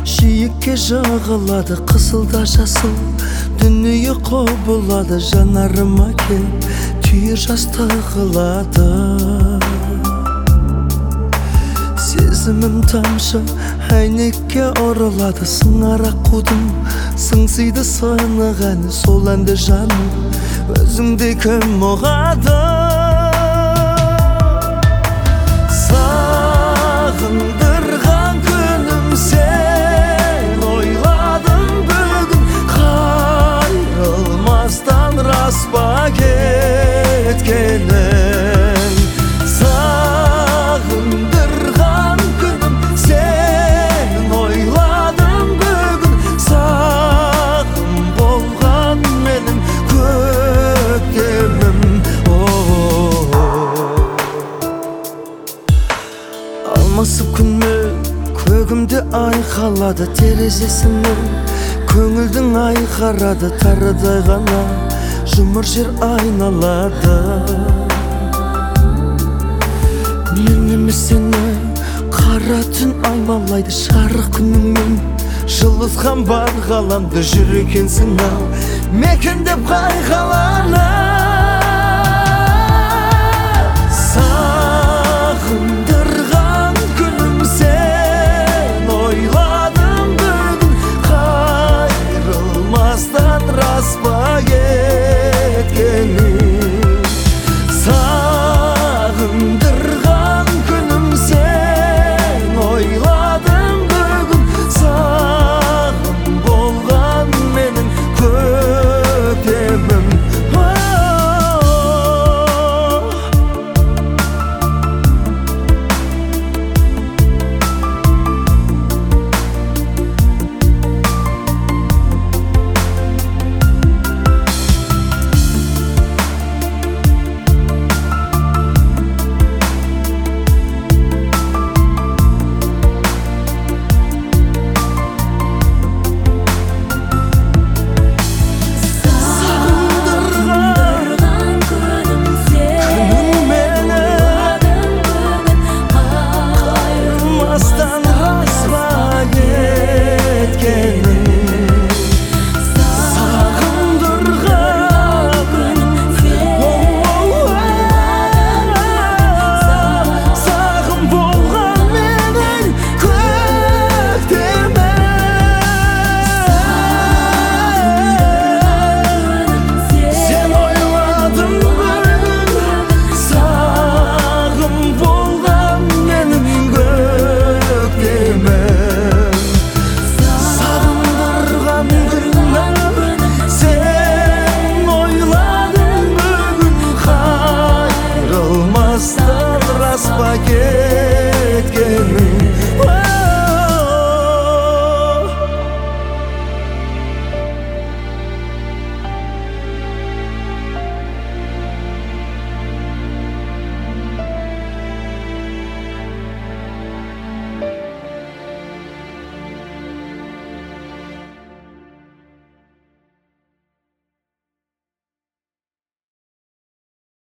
жиекке жығылады қызылда жасыл дүние құбылады жанарыма кел түйір жас тығылады сезімім тамшы әйнекке ұрылады сыңар аққудың сыңсиды сынық әні сол әнді жаным өзіңдей кім ұғады сағындырған күнім сен ойладым бүгін қайрылмастан рас па кеткенің сағындырған күнім сен ойладым бүгін сағым болған менің көктемім алмасып күнмен көгімде айқалады терезесімен көңілдің айқарады тарыдай ғана жұмыр жер айналады мен емес сені қара түн аймалайды жарық күніңмен жылытқан бар ғаламды жүр екенсің ау мекендеп қай қаланы сағындырған күнім сен ойладым бүгін қайрылмастан рас па кеткенің сағындырған күнім сен ойладым бүгін сағым болған менің көктемім Спагетти